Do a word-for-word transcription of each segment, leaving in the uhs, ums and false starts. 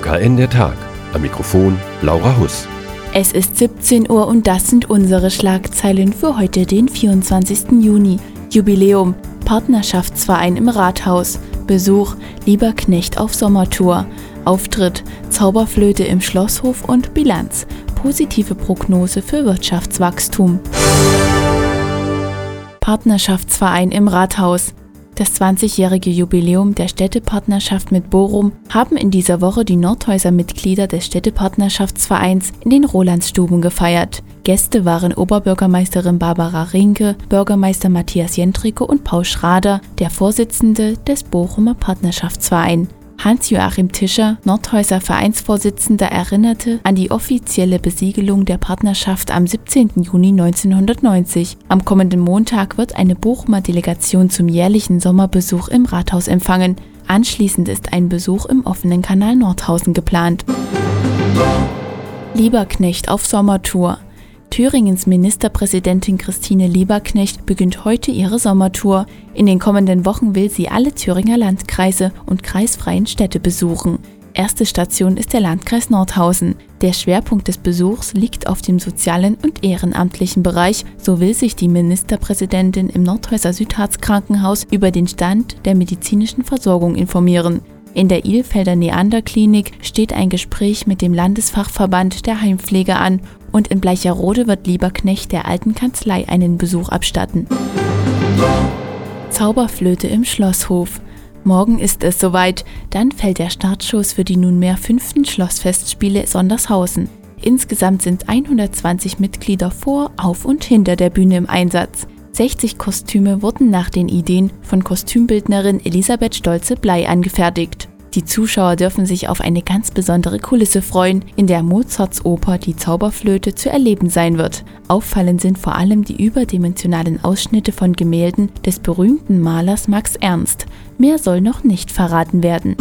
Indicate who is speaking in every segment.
Speaker 1: K N der Tag. Am Mikrofon Laura Huss.
Speaker 2: Es ist siebzehn Uhr und das sind unsere Schlagzeilen für heute, den vierundzwanzigsten Juni. Jubiläum, Partnerschaftsverein im Rathaus, Besuch, Lieberknecht auf Sommertour, Auftritt, Zauberflöte im Schlosshof und Bilanz, positive Prognose für Wirtschaftswachstum. Partnerschaftsverein im Rathaus. Das zwanzigjährige Jubiläum der Städtepartnerschaft mit Bochum haben in dieser Woche die Nordhäuser-Mitglieder des Städtepartnerschaftsvereins in den Rolandsstuben gefeiert. Gäste waren Oberbürgermeisterin Barbara Rinke, Bürgermeister Matthias Jentricke und Paul Schrader, der Vorsitzende des Bochumer Partnerschaftsvereins. Hans-Joachim Tischer, Nordhäuser Vereinsvorsitzender, erinnerte an die offizielle Besiegelung der Partnerschaft am siebzehnten Juni neunzehnhundertneunzig. Am kommenden Montag wird eine Bochumer Delegation zum jährlichen Sommerbesuch im Rathaus empfangen. Anschließend ist ein Besuch im offenen Kanal Nordhausen geplant. Lieberknecht auf Sommertour. Thüringens Ministerpräsidentin Christine Lieberknecht beginnt heute ihre Sommertour. In den kommenden Wochen will sie alle Thüringer Landkreise und kreisfreien Städte besuchen. Erste Station ist der Landkreis Nordhausen. Der Schwerpunkt des Besuchs liegt auf dem sozialen und ehrenamtlichen Bereich. So will sich die Ministerpräsidentin im Nordhäuser Südharz-Krankenhaus über den Stand der medizinischen Versorgung informieren. In der Ilfelder Neander-Klinik steht ein Gespräch mit dem Landesfachverband der Heimpflege an und in Bleicherode wird Lieberknecht der alten Kanzlei einen Besuch abstatten. Zauberflöte im Schlosshof. Morgen ist es soweit, dann fällt der Startschuss für die nunmehr fünften Schlossfestspiele Sondershausen. Insgesamt sind hundertzwanzig Mitglieder vor, auf und hinter der Bühne im Einsatz. sechzig Kostüme wurden nach den Ideen von Kostümbildnerin Elisabeth Stolze-Bley angefertigt. Die Zuschauer dürfen sich auf eine ganz besondere Kulisse freuen, in der Mozarts Oper Die Zauberflöte zu erleben sein wird. Auffallend sind vor allem die überdimensionalen Ausschnitte von Gemälden des berühmten Malers Max Ernst. Mehr soll noch nicht verraten werden.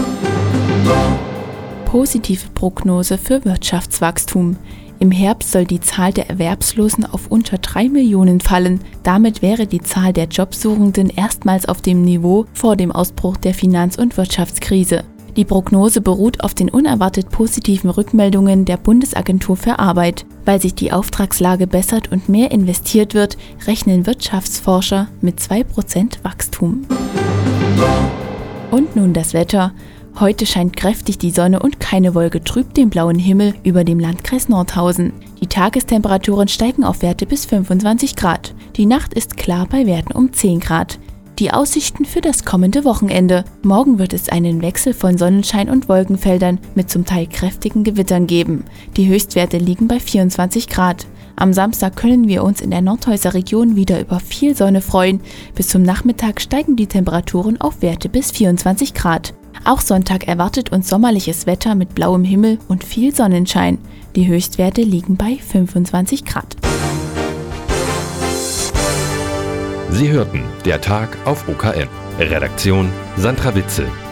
Speaker 2: Positive Prognose für Wirtschaftswachstum. Im Herbst soll die Zahl der Erwerbslosen auf unter drei Millionen fallen. Damit wäre die Zahl der Jobsuchenden erstmals auf dem Niveau vor dem Ausbruch der Finanz- und Wirtschaftskrise. Die Prognose beruht auf den unerwartet positiven Rückmeldungen der Bundesagentur für Arbeit. Weil sich die Auftragslage bessert und mehr investiert wird, rechnen Wirtschaftsforscher mit zwei Prozent Wachstum. Und nun das Wetter. Heute scheint kräftig die Sonne und keine Wolke trübt den blauen Himmel über dem Landkreis Nordhausen. Die Tagestemperaturen steigen auf Werte bis fünfundzwanzig Grad. Die Nacht ist klar bei Werten um zehn Grad. Die Aussichten für das kommende Wochenende. Morgen wird es einen Wechsel von Sonnenschein und Wolkenfeldern mit zum Teil kräftigen Gewittern geben. Die Höchstwerte liegen bei vierundzwanzig Grad. Am Samstag können wir uns in der Nordhäuser Region wieder über viel Sonne freuen. Bis zum Nachmittag steigen die Temperaturen auf Werte bis vierundzwanzig Grad. Auch Sonntag erwartet uns sommerliches Wetter mit blauem Himmel und viel Sonnenschein. Die Höchstwerte liegen bei fünfundzwanzig Grad.
Speaker 1: Sie hörten der Tag auf O K N. Redaktion Sandra Witzel.